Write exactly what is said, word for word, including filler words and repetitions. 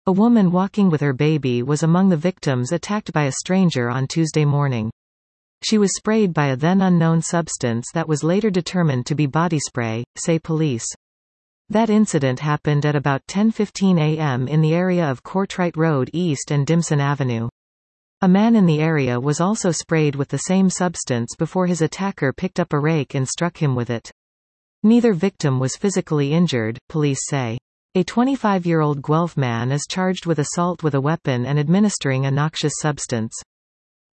A woman walking with her baby was among the victims attacked by a stranger on Tuesday morning. She was sprayed by a then unknown substance that was later determined to be body spray, say police. That incident happened at about ten fifteen a m in the area of Courtright Road East and Dimson Avenue. A man in the area was also sprayed with the same substance before his attacker picked up a rake and struck him with it. Neither victim was physically injured, police say. A twenty-five-year-old Guelph man is charged with assault with a weapon and administering a noxious substance.